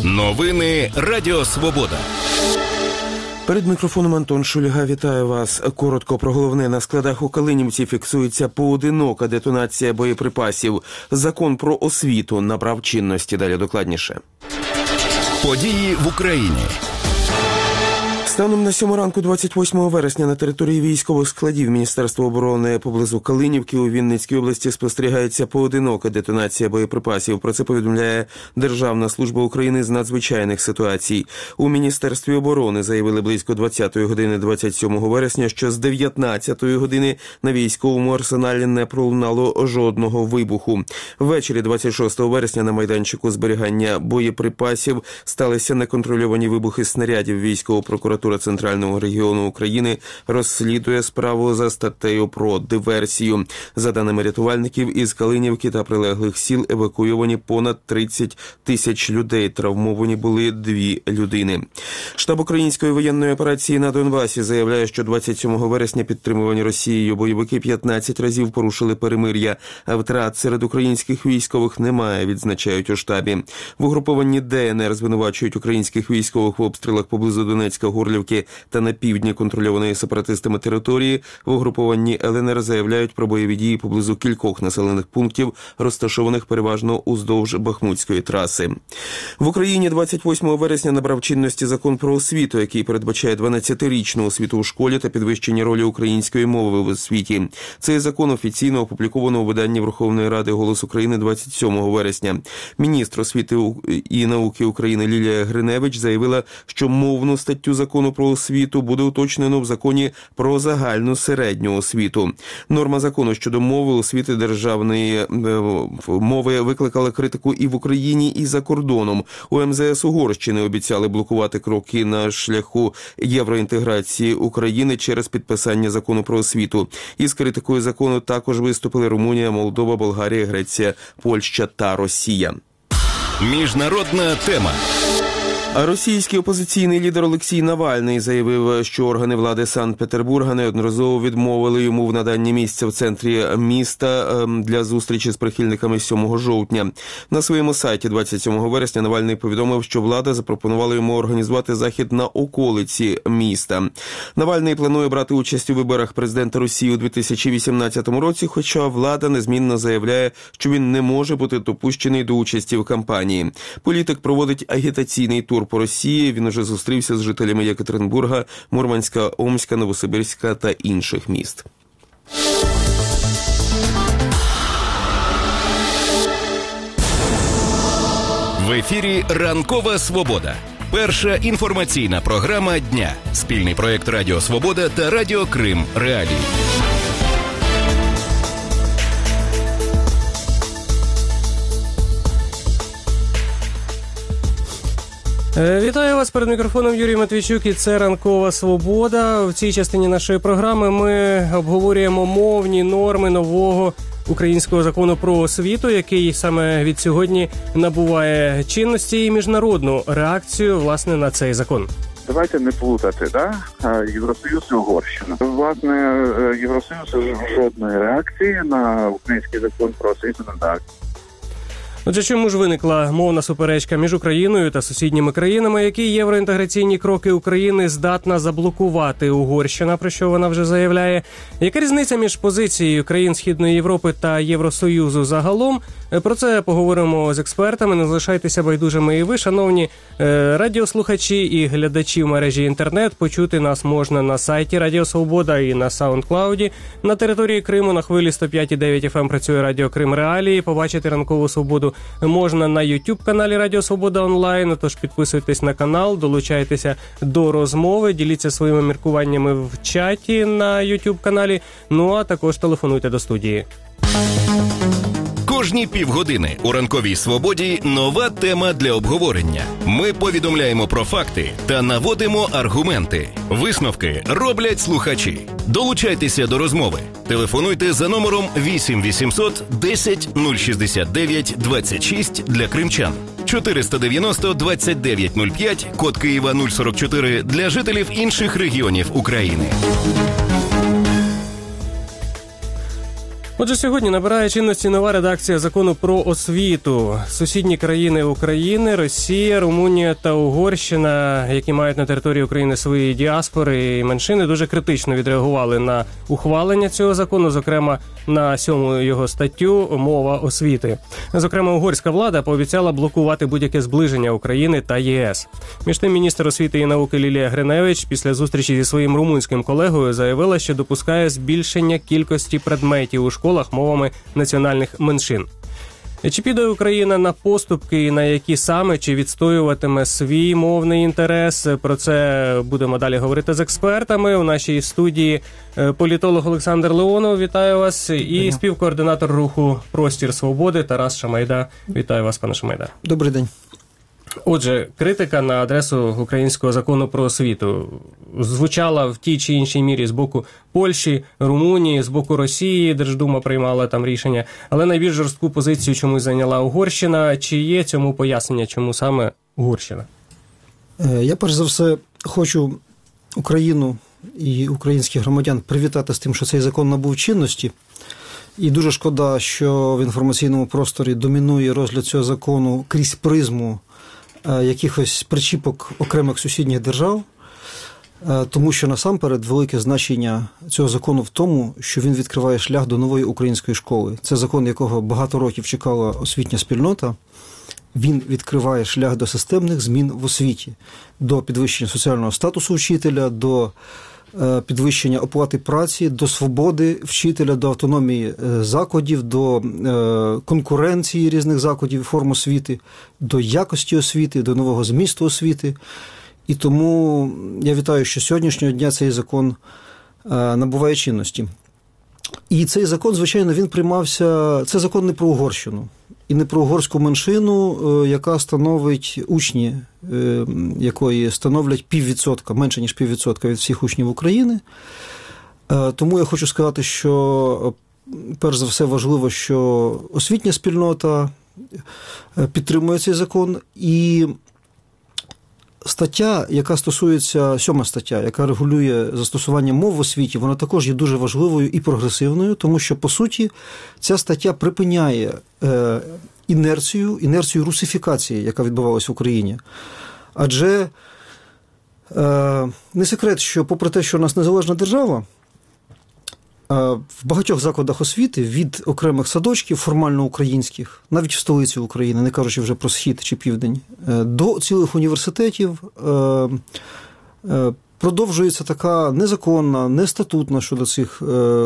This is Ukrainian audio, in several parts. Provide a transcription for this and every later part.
Новини Радіо Свобода. Перед мікрофоном Антон Шульга. Вітаю вас. Коротко про головне. На складах у Калинівці фіксується поодинока детонація боєприпасів. Закон про освіту набрав чинності. Далі докладніше. Події в Україні. Станом на 7 ранку 28 вересня на території військових складів Міністерства оборони поблизу Калинівки у Вінницькій області спостерігається поодинока детонація боєприпасів. Про це повідомляє Державна служба України з надзвичайних ситуацій. У Міністерстві оборони заявили близько 20 години 27 вересня, що з 19 години на військовому арсеналі не пролунало жодного вибуху. Ввечері 26 вересня на майданчику зберігання боєприпасів сталися неконтрольовані вибухи снарядів. Військова прокуратура Центрального регіону України розслідує справу за статтею про диверсію. За даними рятувальників, із Калинівки та прилеглих сіл евакуйовані понад 30 тисяч людей. Травмовані були 2 людини. Штаб української воєнної операції на Донбасі заявляє, що 27 вересня підтримувані Росією бойовики 15 разів порушили перемир'я, а втрат серед українських військових немає, відзначають у штабі. В угрупованні ДНР звинувачують українських військових в обстрілах поблизу Донецька, Горлівки та на півдні контрольованої сепаратистами території. В угрупованні ЛНР заявляють про бойові дії поблизу кількох населених пунктів, розташованих переважно уздовж Бахмутської траси. В Україні 28 вересня набрав чинності закон про освіту, який передбачає 12-річну освіту у школі та підвищення ролі української мови в освіті. Цей закон офіційно опубліковано у виданні Верховної Ради «Голос України» 27 вересня. Міністр освіти і науки України Лілія Гриневич заявила, що мовну статтю закону про освіту буде уточнено в законі про загальну середню освіту. Норма закону щодо мови, освіти державної мови викликала критику і в Україні, і за кордоном. У МЗС Угорщини обіцяли блокувати кроки на шляху євроінтеграції України через підписання закону про освіту. Із критикою закону також виступили Румунія, Молдова, Болгарія, Греція, Польща та Росія. Міжнародна тема. А російський опозиційний лідер Олексій Навальний заявив, що органи влади Санкт-Петербурга неодноразово відмовили йому в наданні місця в центрі міста для зустрічі з прихильниками 7 жовтня. На своєму сайті 27 вересня Навальний повідомив, що влада запропонувала йому організувати захід на околиці міста. Навальний планує брати участь у виборах президента Росії у 2018 році, хоча влада незмінно заявляє, що він не може бути допущений до участі в кампанії. Політик проводить агітаційний тур по Росії. Він уже зустрівся з жителями Єкатеринбурга, Мурманська, Омська, Новосибірська та інших міст. В ефірі «Ранкова Свобода». Перша інформаційна програма дня. Спільний проєкт Радіо Свобода та Радіо Крим Реалії. Вітаю вас, перед мікрофоном Юрій Матвійчук, і це «Ранкова Свобода». В цій частині нашої програми ми обговорюємо мовні норми нового українського закону про освіту, який саме від сьогодні набуває чинності, і міжнародну реакцію, власне, на цей закон. Давайте не плутати, Євросоюз і Угорщина. Власне, Євросоюз жодної реакції на український закон про освіту не дасть. Отже, чому ж виникла мовна суперечка між Україною та сусідніми країнами? Які євроінтеграційні кроки України здатна заблокувати Угорщина, про що вона вже заявляє? Яка різниця між позицією країн Східної Європи та Євросоюзу загалом? Про це поговоримо з експертами. Не залишайтеся байдужими і ви, шановні радіослухачі і глядачі в мережі інтернет. Почути нас можна на сайті Радіо Свобода і на SoundCloud. На території Криму на хвилі 105,9 FM працює Радіо Крим Реалії. Побачити «Ранкову Свободу» можна на YouTube-каналі Радіо Свобода онлайн. Тож підписуйтесь на канал, долучайтеся до розмови, діліться своїми міркуваннями в чаті на YouTube-каналі. Ну а також телефонуйте до студії. Кожні півгодини у «Ранковій Свободі» нова тема для обговорення. Ми повідомляємо про факти та наводимо аргументи. Висновки роблять слухачі. Долучайтеся до розмови. Телефонуйте за номером 8 800 10 069 26 для кримчан. 490 2905, код Києва 044 для жителів інших регіонів України. Отже, сьогодні набирає чинності нова редакція закону про освіту. Сусідні країни України, Росія, Румунія та Угорщина, які мають на території України свої діаспори і меншини, дуже критично відреагували на ухвалення цього закону, зокрема на 7-му його статтю «Мова освіти». Зокрема, угорська влада пообіцяла блокувати будь-яке зближення України та ЄС. Між тим, міністр освіти і науки Лілія Гриневич після зустрічі зі своїм румунським колегою заявила, що допускає збільшення кількості предметів у школах мовами національних меншин. Чи піде Україна на поступки і на які саме, чи відстоюватиме свій мовний інтерес? Про це будемо далі говорити з експертами. У нашій студії політолог Олександр Леонов, вітаю вас, і співкоординатор руху «Простір свободи» Тарас Шамайда. Вітаю вас, пане Шамайда. Добрий день. Отже, критика на адресу українського закону про освіту звучала в тій чи іншій мірі з боку Польщі, Румунії, з боку Росії, Держдума приймала там рішення, але найбільш жорстку позицію чомусь зайняла Угорщина. Чи є цьому пояснення, чому саме Угорщина? Я, перш за все, хочу Україну і українських громадян привітати з тим, що цей закон набув чинності. І дуже шкода, що в інформаційному просторі домінує розгляд цього закону крізь призму якихось причіпок окремих сусідніх держав, тому що насамперед велике значення цього закону в тому, що він відкриває шлях до нової української школи. Це закон, якого багато років чекала освітня спільнота. Він відкриває шлях до системних змін в освіті, до підвищення соціального статусу вчителя, до підвищення оплати праці, до свободи вчителя, до автономії закладів, до конкуренції різних закладів і форм освіти, до якості освіти, до нового змісту освіти. І тому я вітаю, що сьогоднішнього дня цей закон набуває чинності. І цей закон, звичайно, він приймався... Це закон не про Угорщину. І не про угорську меншину, яка становить учні, якої становлять 0,5%, менше ніж 0,5% від всіх учнів України. Тому я хочу сказати, що перш за все важливо, що освітня спільнота підтримує цей закон. І стаття, яка стосується, 7-ма стаття, яка регулює застосування мов в освіті, вона також є дуже важливою і прогресивною, тому що, по суті, ця стаття припиняє інерцію русифікації, яка відбувалася в Україні. Адже не секрет, що попри те, що у нас незалежна держава, в багатьох закладах освіти від окремих садочків, формально українських, навіть в столиці України, не кажучи вже про Схід чи Південь, до цілих університетів продовжується така незаконна, нестатутна щодо цих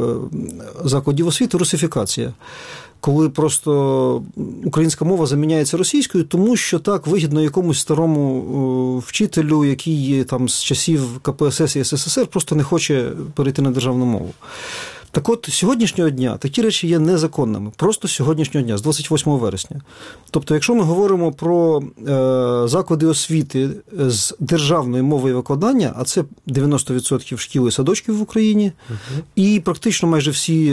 закладів освіти русифікація. Коли просто українська мова заміняється російською, тому що так вигідно якомусь старому вчителю, який там з часів КПСС і СССР просто не хоче перейти на державну мову. Так от, сьогоднішнього дня такі речі є незаконними. Просто сьогоднішнього дня, з 28 вересня. Тобто, якщо ми говоримо про заклади освіти з державною мовою викладання, а це 90% шкіл і садочків в Україні, і практично майже всі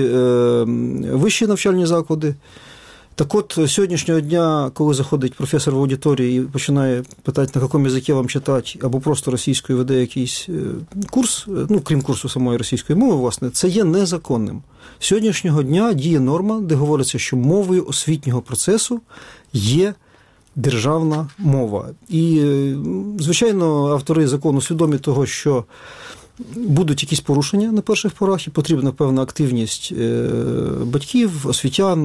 вищі навчальні заклади. Так от, сьогоднішнього дня, коли заходить професор в аудиторію і починає питати, на якому язикі вам читати, або просто російською веде якийсь курс, ну, крім курсу самої російської мови, власне, це є незаконним. Сьогоднішнього дня діє норма, де говориться, що мовою освітнього процесу є державна мова. І, звичайно, автори закону свідомі того, що будуть якісь порушення на перших порах, і потрібна певна активність батьків, освітян,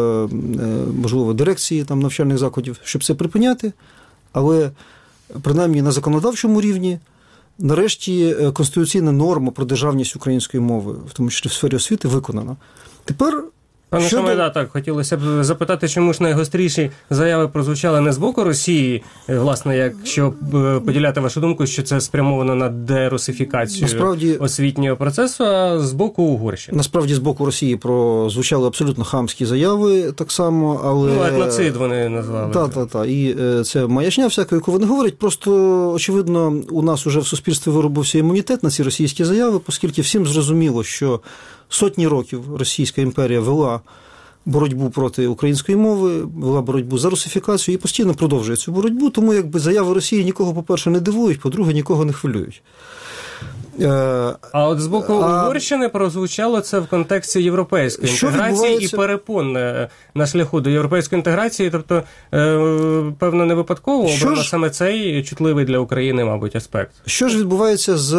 можливо, дирекції там, навчальних закладів, щоб це припиняти. Але, принаймні, на законодавчому рівні, нарешті, конституційна норма про державність української мови, в тому числі в сфері освіти, виконана. Тепер... Пане Шамайда, так, хотілося б запитати, чому ж найгостріші заяви прозвучали не з боку Росії, власне, якщо поділяти вашу думку, що це спрямовано на дерусифікацію освітнього процесу, а з боку Угорщини? Насправді, з боку Росії прозвучали абсолютно хамські заяви так само, але... Ну, етноцид вони назвали. Так. І це маячня всяка, яку вони говорять. Просто, очевидно, у нас уже в суспільстві виробився імунітет на ці російські заяви, оскільки всім зрозуміло, що сотні років Російська імперія вела боротьбу проти української мови, вела боротьбу за русифікацію і постійно продовжує цю боротьбу, тому якби заяви Росії нікого, по-перше, не дивують, по-друге, нікого не хвилюють. А от з боку Угорщини прозвучало це в контексті європейської інтеграції і перепон на шляху до європейської інтеграції, тобто, певно, не випадково обрано саме цей чутливий для України, мабуть, аспект. Що ж відбувається з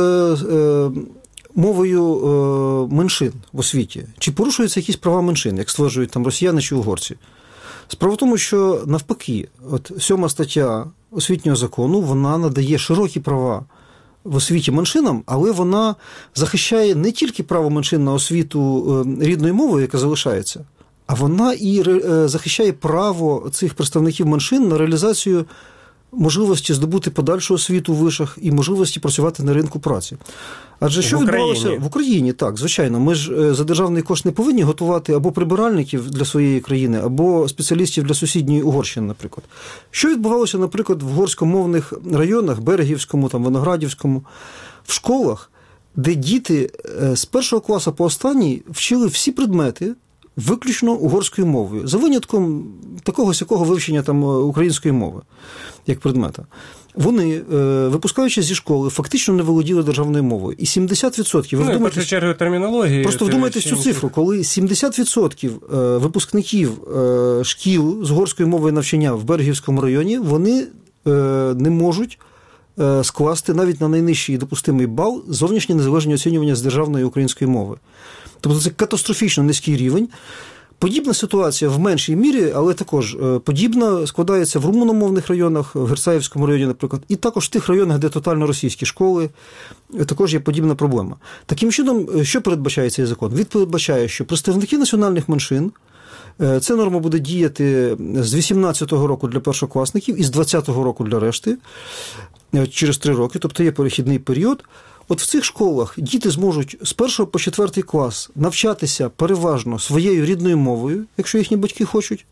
мовою меншин в освіті? Чи порушуються якісь права меншин, як стверджують там росіяни чи угорці? Справа в тому, що навпаки, от 7 стаття освітнього закону, вона надає широкі права в освіті меншинам, але вона захищає не тільки право меншин на освіту рідною мовою, яка залишається, а вона і захищає право цих представників меншин на реалізацію можливості здобути подальшу освіту в вишах і можливості працювати на ринку праці. Адже що відбувалося в Україні? Так, звичайно, ми ж за державний кошт не повинні готувати або прибиральників для своєї країни, або спеціалістів для сусідньої Угорщини, наприклад. Що відбувалося, наприклад, в угорськомовних районах, Берегівському, там, Виноградівському, в школах, де діти з 1 класу по останній вчили всі предмети виключно угорською мовою, за винятком такого сякого вивчення там української мови, як предмета. Вони, випускаючись зі школи, фактично не володіли державною мовою. І 70%... в першу чергу термінології. Просто вдумайтесь цю цифру, коли 70% випускників шкіл з угорської мови навчання в Берегівському районі, вони не можуть скласти навіть на найнижчий допустимий бал зовнішнє незалежне оцінювання з державної української мови. Тобто це катастрофічно низький рівень. Подібна ситуація в меншій мірі, але також подібна складається в румуномовних районах, в Герцаївському районі, наприклад, і також в тих районах, де тотально російські школи, також є подібна проблема. Таким чином, що передбачає цей закон? Він передбачає, що представники національних меншин, ця норма буде діяти з 18-го року для першокласників і з 20-го року для решти, через 3 роки, тобто є перехідний період. От в цих школах діти зможуть з 1 по 4 клас навчатися переважно своєю рідною мовою, якщо їхні батьки хочуть,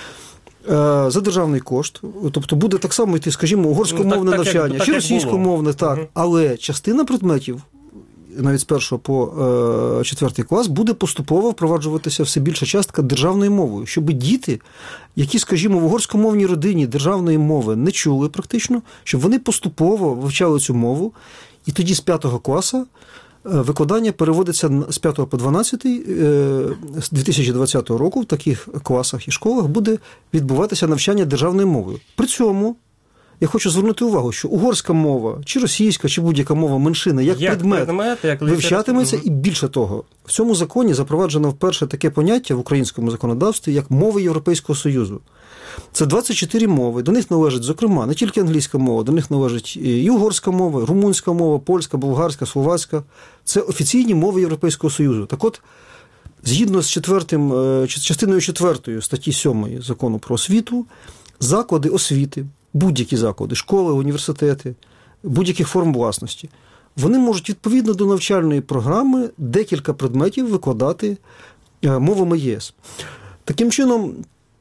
за державний кошт. Тобто буде так само йти, скажімо, угорськомовне навчання, чи російськомовне, так. Але частина предметів, навіть з 1 по 4 клас, буде поступово впроваджуватися все більша частка державною мовою, щоб діти, які, скажімо, в угорськомовній родині державної мови не чули практично, щоб вони поступово вивчали цю мову. І тоді з 5 класу викладання переводиться з 5 по 12 з 2020 року в таких класах і школах буде відбуватися навчання державною мовою. При цьому я хочу звернути увагу, що угорська мова, чи російська, чи будь-яка мова меншини, як предмет вивчатиметься, і більше того, в цьому законі запроваджено вперше таке поняття в українському законодавстві, як мови Європейського Союзу. Це 24 мови, до них належить, зокрема, не тільки англійська мова, до них належить і угорська мова, і румунська мова, польська, болгарська, словацька. Це офіційні мови Європейського Союзу. Так от, згідно з частиною 4 статті 7 Закону про освіту, заклади освіти, будь-які заклади, школи, університети, будь-яких форм власності, вони можуть відповідно до навчальної програми декілька предметів викладати мовами ЄС. Таким чином,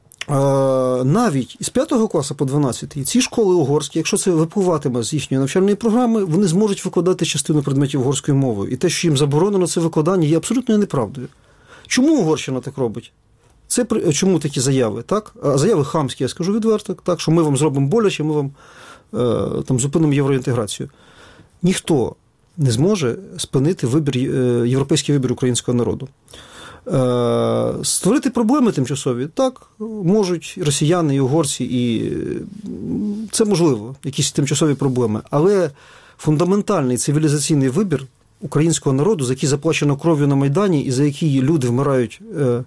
навіть з 5 класу по 12 ці школи угорські, якщо це випливатиме з їхньої навчальної програми, вони зможуть викладати частину предметів угорською мовою. І те, що їм заборонено це викладання, є абсолютною неправдою. Чому Угорщина так робить? Чому такі заяви? Так? Заяви хамські, я скажу відверто, так, що ми вам зробимо боляче, ми вам там зупинимо євроінтеграцію. Ніхто не зможе спинити європейський вибір українського народу. Створити проблеми тимчасові, так, можуть росіяни і угорці, і це можливо, якісь тимчасові проблеми, але фундаментальний цивілізаційний вибір українського народу, за який заплачено кров'ю на Майдані і за який люди вмирають,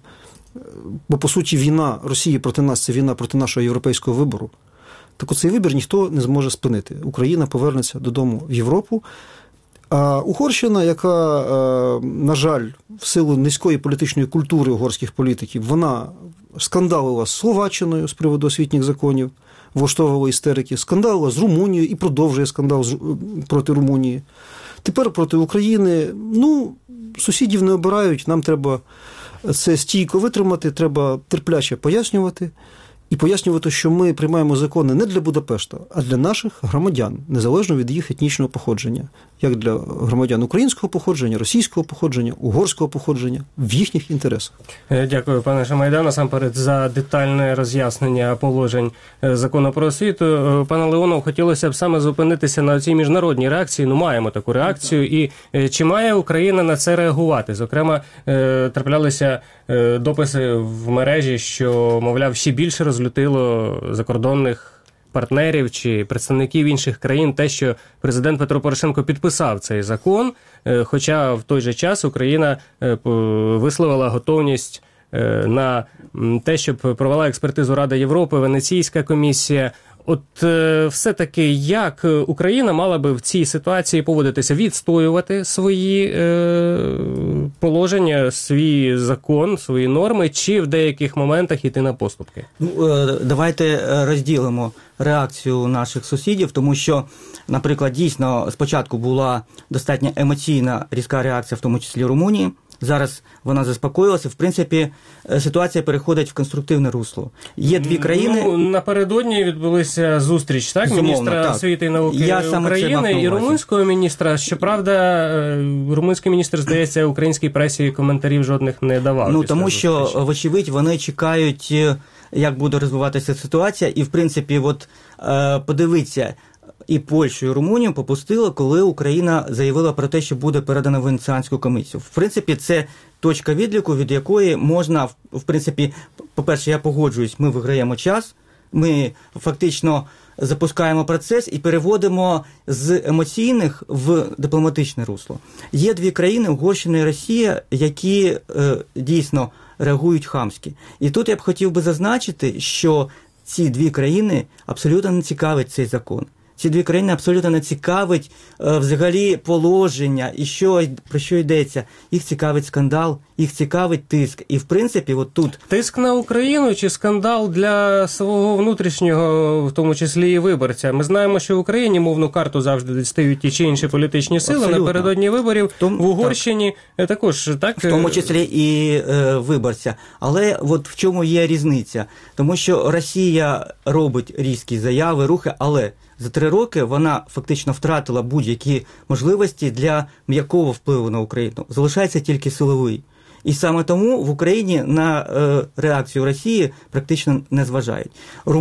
бо, по суті, війна Росії проти нас – це війна проти нашого європейського вибору, так оцей вибір ніхто не зможе спинити. Україна повернеться додому в Європу. А Угорщина, яка, на жаль, в силу низької політичної культури угорських політиків, вона скандалила з Словаччиною з приводу освітніх законів, влаштовувала істерики, скандалила з Румунією і продовжує скандал проти Румунії. Тепер проти України. Сусідів не обирають, нам треба це стійко витримати, треба терпляче пояснювати. і пояснювати, що ми приймаємо закони не для Будапешта, а для наших громадян, незалежно від їх етнічного походження, як для громадян українського походження, російського походження, угорського походження, в їхніх інтересах. Дякую, пане Шамайдан, насамперед за детальне роз'яснення положень закону про освіту. Пане Леонов, хотілося б саме зупинитися на цій міжнародній реакції. Маємо таку реакцію. І чи має Україна на це реагувати? Зокрема, траплялися дописи в мережі, що, мовляв, ще більше розлютило закордонних партнерів чи представників інших країн те, що президент Петро Порошенко підписав цей закон, хоча в той же час Україна висловила готовність на те, щоб провела експертизу Рада Європи, Венеційська комісія. От все-таки як Україна мала би в цій ситуації поводитися? Відстоювати свої положення, свій закон, свої норми, чи в деяких моментах йти на поступки? Давайте розділимо реакцію наших сусідів, тому що, наприклад, дійсно спочатку була достатньо емоційна різка реакція, в тому числі Румунії. Зараз вона заспокоїлася. В принципі, ситуація переходить в конструктивне русло. Є дві країни... Напередодні відбулася зустріч, так? Міністра освіти і науки України і румунського міністра. Щоправда, румунський міністр, здається, українській пресі коментарів жодних не давав. Тому що, вочевидь, вони чекають, як буде розвиватися ситуація. І, в принципі, подивіться, і Польщу, і Румунію попустило, коли Україна заявила про те, що буде передана в Венеціанську комісію. В принципі, це точка відліку, від якої можна, в принципі, по-перше, я погоджуюсь, ми виграємо час, ми фактично запускаємо процес і переводимо з емоційних в дипломатичне русло. Є дві країни, Угорщина і Росія, які дійсно реагують хамськи. І тут я б хотів би зазначити, що ці дві країни абсолютно не цікавить цей закон. Ці дві країни абсолютно не цікавить взагалі положення і про що йдеться. Їх цікавить скандал, їх цікавить тиск. І, в принципі, тут... Тиск на Україну чи скандал для свого внутрішнього, в тому числі і виборця? Ми знаємо, що в Україні мовну карту завжди дістають ті чи інші політичні сили. Абсолютно. Напередодні виборів в Угорщині також, так? В тому числі і виборця. Але в чому є різниця? Тому що Росія робить різкі заяви, рухи, але... За 3 роки вона фактично втратила будь-які можливості для м'якого впливу на Україну. Залишається тільки силовий. І саме тому в Україні на реакцію Росії практично не зважають.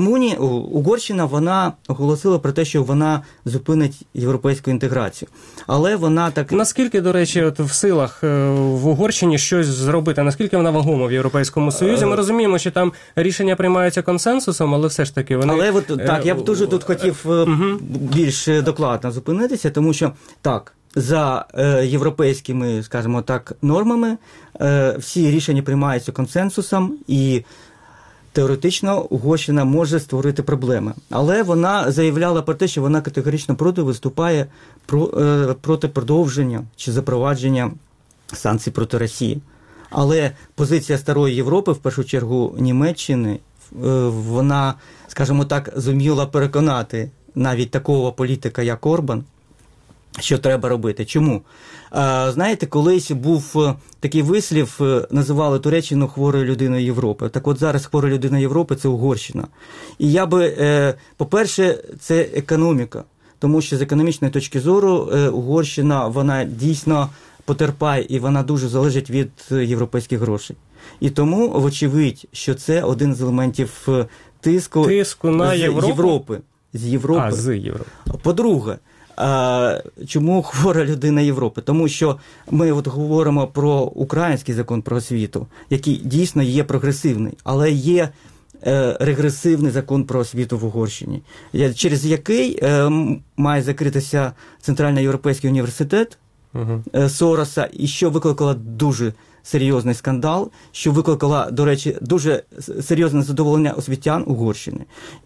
Угорщина, вона оголосила про те, що вона зупинить європейську інтеграцію. Але вона так... Наскільки, до речі, в силах в Угорщині щось зробити? Наскільки вона вагома в Європейському Союзі? Ми розуміємо, що там рішення приймаються консенсусом, але все ж таки вони... Але я б дуже тут хотів більш докладно зупинитися, тому що за європейськими, скажімо так, нормами всі рішення приймаються консенсусом, і теоретично Угорщина може створити проблеми. Але вона заявляла про те, що вона категорично виступає проти продовження чи запровадження санкцій проти Росії. Але позиція Старої Європи, в першу чергу Німеччини, вона, скажімо так, зуміла переконати навіть такого політика, як Орбан, що треба робити. Чому? Знаєте, колись був такий вислів, називали Туреччину хворою людиною Європи. Так от зараз хвора людина Європи – це Угорщина. І я би, по-перше, це економіка. Тому що з економічної точки зору Угорщина, вона дійсно потерпає і вона дуже залежить від європейських грошей. І тому, вочевидь, що це один з елементів тиску на Європи. З Європи. По-друге, чому хвора людина Європи? Тому що ми говоримо про український закон про освіту, який дійсно є прогресивний, але є регресивний закон про освіту в Угорщині, через який має закритися Центральний європейський університет Сороса, і що викликало дуже серйозний скандал, що викликала, до речі, дуже серйозне задоволення освітян Угорщини.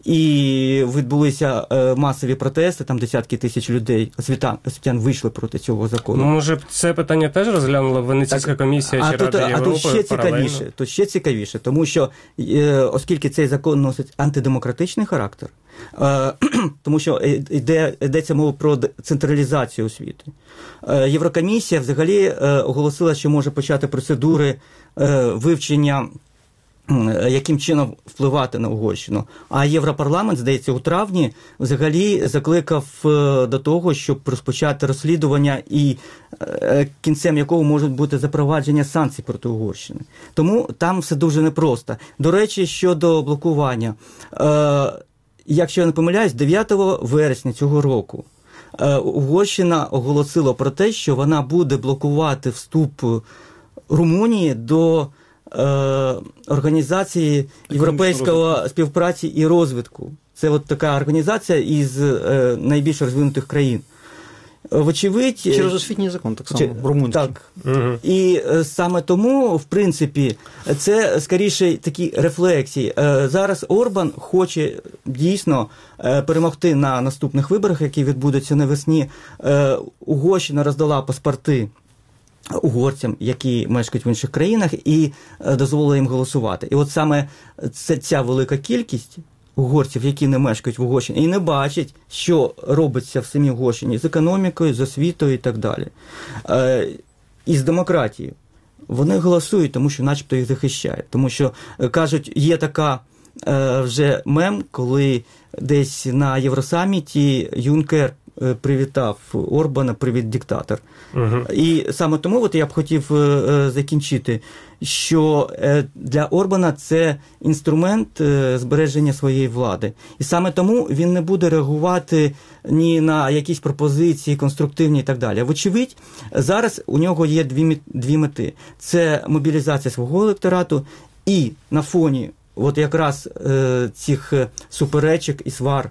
І відбулися масові протести, там десятки тисяч людей, освітян вийшли проти цього закону. Може, це питання теж розглянула Венеційська комісія чи Рада Європи? Тут ще цікавіше, тому що, оскільки цей закон носить антидемократичний характер, тому що йдеться мова про централізацію освіти. Єврокомісія взагалі оголосила, що може почати процедури вивчення яким чином впливати на Угорщину. А Європарламент, здається, у травні взагалі закликав до того, щоб розпочати розслідування і кінцем якого може бути запровадження санкцій проти Угорщини. Тому там все дуже непросто. До речі, щодо блокування. Якщо я не помиляюсь, 9 вересня цього року Угорщина оголосила про те, що вона буде блокувати вступ Румунії до Організації європейської співпраці і розвитку. Це от така організація із найбільш розвинутих країн. Вочевидь... Через освітній закон так само, румунський. Так. Угу. І саме тому, в принципі, це скоріше такі рефлексії. Зараз Орбан хоче дійсно перемогти на наступних виборах, які відбудуться навесні. Угорщина роздала паспорти угорцям, які мешкають в інших країнах, і дозволила їм голосувати. І от саме ця велика кількість угорців, які не мешкають в Угорщині і не бачать, що робиться в самій Угорщині з економікою, з освітою і так далі, і з демократією, вони голосують, тому що начебто їх захищають. Тому що, кажуть, є така вже мем, коли десь на Євросаміті Юнкер привітав Орбана, привіт, диктатор. Угу. І саме тому от я б хотів закінчити, що для Орбана це інструмент збереження своєї влади. І саме тому він не буде реагувати ні на якісь пропозиції конструктивні і так далі. Вочевидь, зараз у нього є дві мети. Це мобілізація свого електорату і на фоні от якраз цих суперечок і свар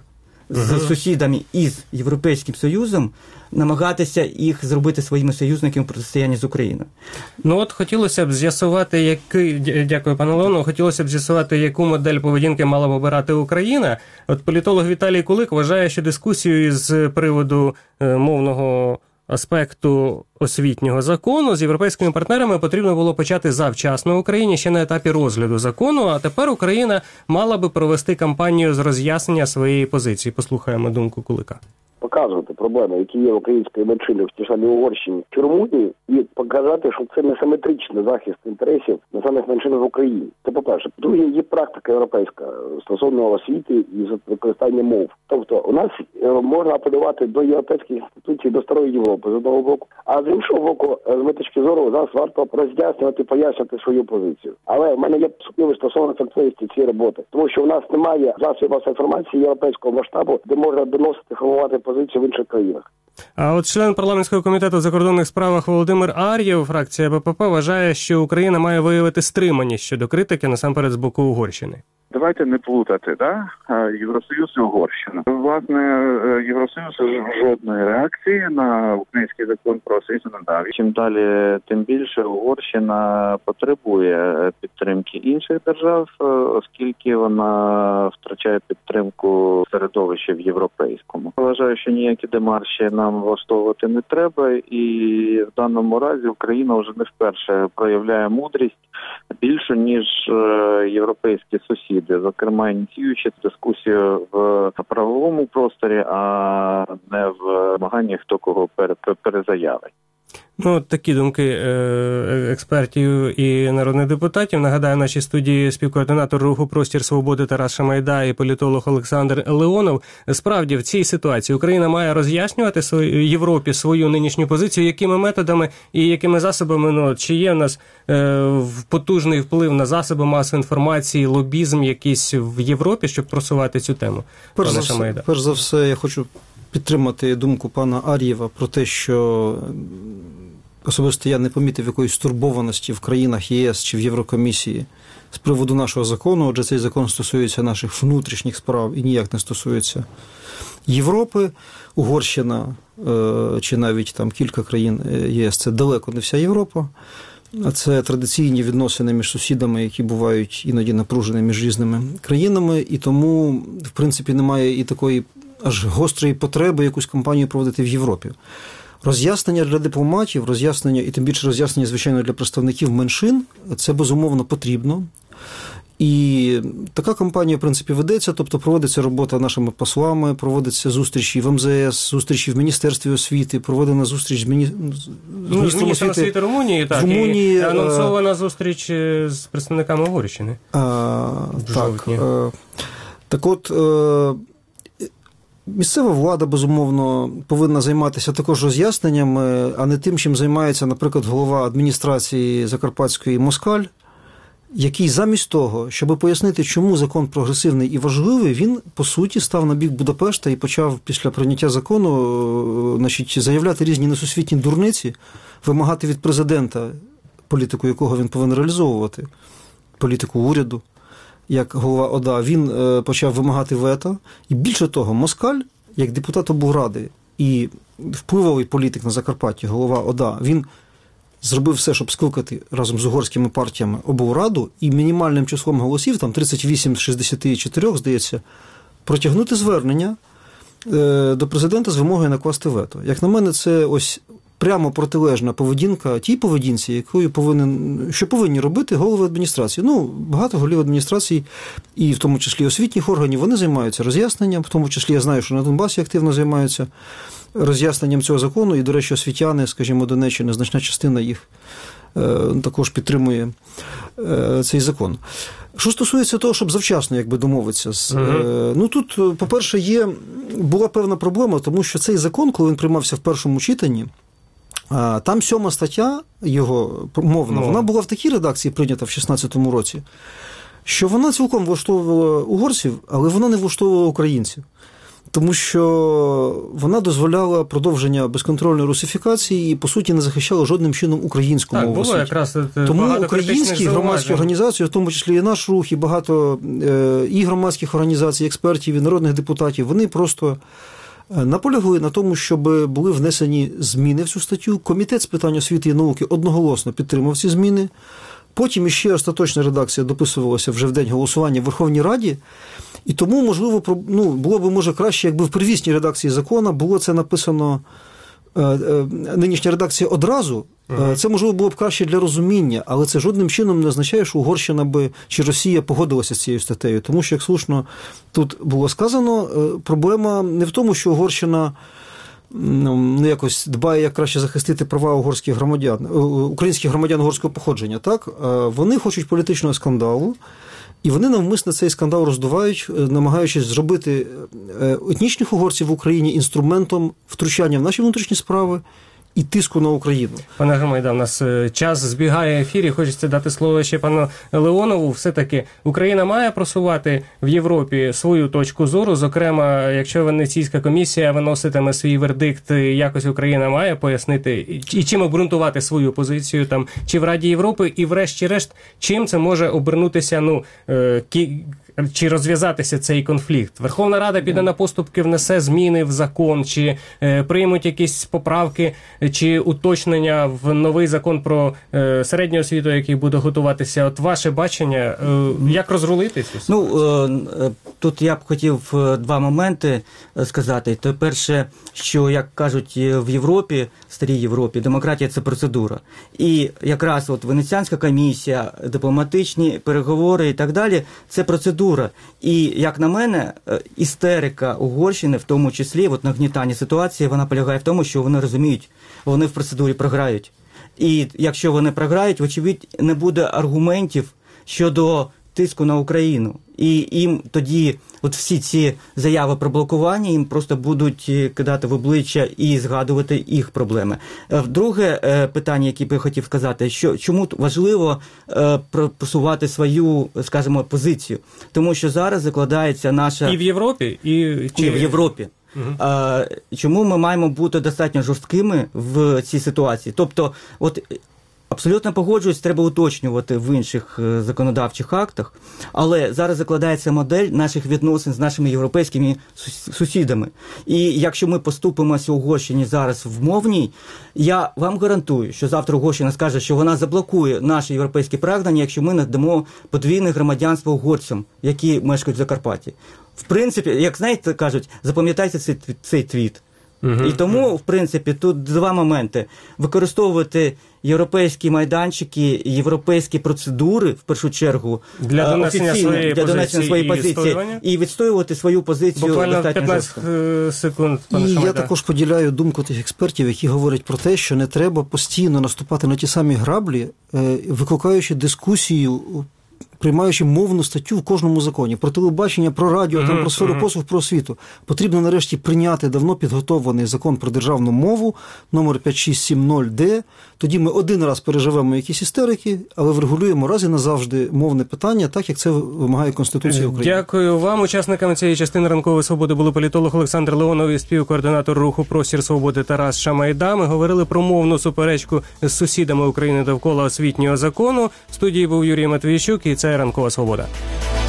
з сусідами і з Європейським Союзом намагатися їх зробити своїми союзниками в протистоянні з Україною. Ну от хотілося б з'ясувати, дякую, пане Леону, хотілося б з'ясувати, яку модель поведінки мала б обирати Україна. От політолог Віталій Кулик вважає, що дискусію з приводу мовного аспекту освітнього закону з європейськими партнерами потрібно було почати завчасно Україні, ще на етапі розгляду закону, а тепер Україна мала би провести кампанію з роз'яснення своєї позиції. Послухаємо думку Кулика. Показувати проблеми, які є в української меншини в тій самій Угорщині чи Румунії, і показати, що це не симетричний захист інтересів національних меншин в Україні. Це по-перше. По-друге, є практика європейська стосовно освіти і використання мов. Тобто у нас можна апелювати до європейських інституцій, до старої Європи, з одного боку, а з іншого боку, з моєї точки зору, зараз варто роз'яснювати, пояснювати свою позицію. Але в мене є сумніви стосовно центральності цієї роботи, тому що у нас немає засобів інформації європейського масштабу, де можна доносити, формувати позицію в інших країнах. А от член парламентського комітету в закордонних справах Володимир Ар'єв, фракція БПП, вважає, що Україна має виявити стриманість щодо критики, насамперед з боку Угорщини. Давайте не плутати, Євросоюз і Угорщина. Власне, Євросоюз жодної реакції на український закон про освіту не дав. Чим далі, тим більше Угорщина потребує підтримки інших держав, оскільки вона втрачає підтримку середовища в європейському. Вважаю, що ніякі демарші нам влаштовувати не треба, і в даному разі Україна вже не вперше проявляє мудрість більше, ніж європейські сусіди, зокрема ініціюючи дискусію в правовому просторі, а не в намаганні хто кого перезаявить. Ну, такі думки експертів і народних депутатів. Нагадаю, в нашій студії співкоординатор руху «Простір свободи» Тарас Шамайда і політолог Олександр Леонов. Справді, в цій ситуації Україна має роз'яснювати Європі свою нинішню позицію, якими методами і якими засобами, чи є в нас потужний вплив на засоби масової інформації, лобізм якийсь в Європі, щоб просувати цю тему? Перш за все, я хочу підтримати думку пана Ар'єва про те, що особисто я не помітив якоїсь стурбованості в країнах ЄС чи в Єврокомісії з приводу нашого закону, отже, цей закон стосується наших внутрішніх справ і ніяк не стосується Європи. Угорщина чи навіть там кілька країн ЄС – це далеко не вся Європа. Це традиційні відносини між сусідами, які бувають іноді напружені між різними країнами, і тому, в принципі, немає і такої аж гострої потреби якусь кампанію проводити в Європі. Роз'яснення для дипломатів, роз'яснення, і тим більше роз'яснення, звичайно, для представників меншин, це безумовно потрібно. І така кампанія, в принципі, ведеться, тобто проводиться робота нашими послами, проводяться зустрічі в МЗС, зустрічі в Міністерстві освіти, проведена зустріч з міністром освіти Румунії, так, і анонсована зустріч з представниками Угорщини. Так от, місцева влада, безумовно, повинна займатися також роз'ясненнями, а не тим, чим займається, наприклад, голова адміністрації Закарпатської Москаль, який замість того, щоб пояснити, чому закон прогресивний і важливий, він, по суті, став на бік Будапешта і почав після прийняття закону, заявляти різні несусвітні дурниці, вимагати від президента, політику якого він повинен реалізовувати, політику уряду, як голова ОДА, він почав вимагати вето. І більше того, Москаль, як депутат облради і впливовий політик на Закарпатті, голова ОДА, він зробив все, щоб скликати разом з угорськими партіями облраду і мінімальним числом голосів, там 38 з 64, здається, протягнути звернення до президента з вимогою накласти вето. Як на мене, це ось прямо протилежна поведінка тій поведінці, що повинні робити голови адміністрації. Багато голів адміністрації, і в тому числі освітніх органів, вони займаються роз'ясненням, в тому числі я знаю, що на Донбасі активно займаються роз'ясненням цього закону, і, до речі, освітяни, скажімо, Донеччини, значна частина їх також підтримує цей закон. Що стосується того, щоб завчасно домовитися, тут, по-перше, була певна проблема, тому що цей закон, коли він приймався в першому читанні, там 7 стаття його мовна, вона була в такій редакції прийнята в 2016 році, що вона цілком влаштовувала угорців, але вона не влаштовувала українців. Тому що вона дозволяла продовження безконтрольної русифікації і, по суті, не захищала жодним чином українську мову. Було якраз тому українські громадські організації, в тому числі і наш рух, і багато і громадських організацій, експертів, і народних депутатів, вони просто наполягли на тому, щоб були внесені зміни в цю статтю. Комітет з питань освіти і науки одноголосно підтримав ці зміни. Потім іще остаточна редакція дописувалася вже в день голосування в Верховній Раді. І тому, можливо, було б, може, краще, якби в первісній редакції закону було це написано, нинішня редакція одразу, це, можливо, було б краще для розуміння, але це жодним чином не означає, що Угорщина би чи Росія погодилася з цією статтею. Тому що, як слушно тут було сказано, проблема не в тому, що Угорщина якось дбає, як краще захистити права угорських громадян, українських громадян угорського походження. Так? Вони хочуть політичного скандалу, і вони навмисно цей скандал роздувають, намагаючись зробити етнічних угорців в Україні інструментом втручання в наші внутрішні справи і тиску на Україну. Пане Громайда, у нас час збігає в ефірі, хочеться дати слово ще пану Леонову. Все-таки Україна має просувати в Європі свою точку зору, зокрема, якщо Венеційська комісія виноситиме свій вердикт, якось Україна має пояснити, і чим обґрунтувати свою позицію, там, чи в Раді Європи, і врешті-решт, чим це може обернутися, чи розв'язатися цей конфлікт. Верховна Рада піде на поступки, внесе зміни в закон, чи приймуть якісь поправки, чи уточнення в новий закон про середню освіту, який буде готуватися. От ваше бачення, як розрулитися? Тут я б хотів два моменти сказати. То перше, що, як кажуть в Європі, старій Європі, демократія – це процедура. І якраз Венеціанська комісія, дипломатичні переговори і так далі – це процедура. І, як на мене, істерика Угорщини, в тому числі, нагнітання ситуації, вона полягає в тому, що вони розуміють, вони в процедурі програють. І якщо вони програють, вочевидь, не буде аргументів щодо тиску на Україну. І їм тоді всі ці заяви про блокування їм просто будуть кидати в обличчя і згадувати їх проблеми. Друге питання, яке б я хотів сказати, що чому важливо просувати свою, скажімо, позицію. Тому що зараз закладається наша... І в Європі, і в Європі. Чому ми маємо бути достатньо жорсткими в цій ситуації? Тобто, абсолютно погоджуюсь, треба уточнювати в інших законодавчих актах, але зараз закладається модель наших відносин з нашими європейськими сусідами. І якщо ми поступимося Угорщині зараз в мовній, я вам гарантую, що завтра Угорщина скаже, що вона заблокує наші європейські прагнення, якщо ми надамо подвійне громадянство угорцям, які мешкають в Закарпатті. В принципі, як знаєте, кажуть, запам'ятайте цей твіт. І тому, в принципі, тут два моменти. Використовувати європейські майданчики, європейські процедури, в першу чергу, для донесення своєї позиції і відстоювати свою позицію. Буквально 15 секунд, пане І Шамай, я також поділяю думку тих експертів, які говорять про те, що не треба постійно наступати на ті самі граблі, викликаючи дискусію, приймаючи мовну статтю в кожному законі. Про телебачення, про радіо, про сферу послуг, про освіту. Потрібно нарешті прийняти давно підготовлений закон про державну мову, номер 5670-д. Тоді ми один раз переживемо якісь істерики, але врегулюємо раз і назавжди мовне питання, так, як це вимагає Конституція України. Дякую вам. Учасниками цієї частини «Ранкової свободи» були політолог Олександр Леонов і співкоординатор руху «Простір свободи» Тарас Шамайда. Ми говорили про мовну суперечку з сусідами України довкола освітнього закону. В студії був Юрій Матвійчук, і це «Ранкова свобода».